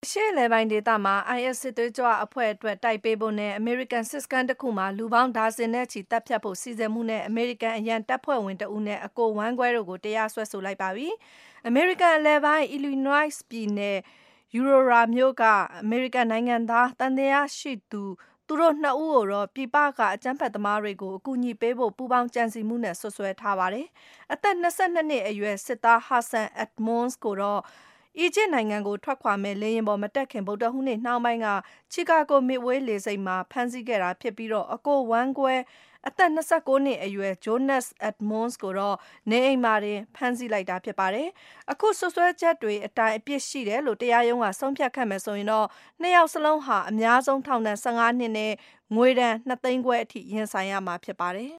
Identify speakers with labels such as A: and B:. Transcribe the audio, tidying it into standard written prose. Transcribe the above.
A: ရှေ့အလယ်ပိုင်းဒေသမှာ IS စစ်သွေးကြွအဖွဲ့အတွက်တိုက်ပေးဖို့နဲ့ အမေရိကန်စစ်စခန်းတစ်ခုမှာလူပေါင်းဒါဇင်နဲ့ချီသတ်ဖြတ်ဖို့စီစဉ်မှုနဲ့အမေရိကန်အရန်တပ်ဖွဲ့ဝင်တစ်ဦးနဲ့အကိုဝမ်းကွဲတို့ကိုတရားစွဲဆိုလိုက်ပါပြီ။ အမေရိကန်အလယ်ပိုင်း Illinois ပြည်နယ် Aurora မြို့ကအမေရိကန်နိုင်ငံသားသံသယရှိသူတို့နှစ်ဦးကိုတော့ ပြည်ပကအကြမ်းဖက်သမားတွေကို အကူအညီပေးဖို့ပူးပေါင်းကြံစည်မှုနဲ့စွပ်စွဲထားပါတယ်။ အသက် 22 နှစ်အရွယ်စစ်သား Hassan Edmonds ကိုတော့ အီဂျစ်နိုင်ငံကိုထွက်ခွာမယ့်လေယာဉ်ပေါ်မတက်ခင် ဗုဒ္ဓဟူးနေ့နှောင်းပိုင်းက Chicago Midway လေဆိပ်မှာဖမ်းဆီးခဲ့တာဖြစ်ပြီး အကိုဝမ်းကွဲ အသက် 29 နှစ်အရွယ် Jonas Edmonds ကိုတော့ နေအိမ်မှာတင်ဖမ်းဆီးလိုက်တာဖြစ်ပါတယ်။ အခုစွပ်စွဲချက်တွေအတိုင်းအပြစ်ရှိတယ်လို့တရားရုံးကဆုံးဖြတ်ခဲ့မယ်ဆိုရင်တော့ နှစ်ယောက်စလုံးဟာ အများဆုံးထောင်ဒဏ် 15 နှစ်နဲ့ငွေဒဏ် 2 သိန်းခွဲအထိရင်ဆိုင်ရမှာဖြစ်ပါတယ်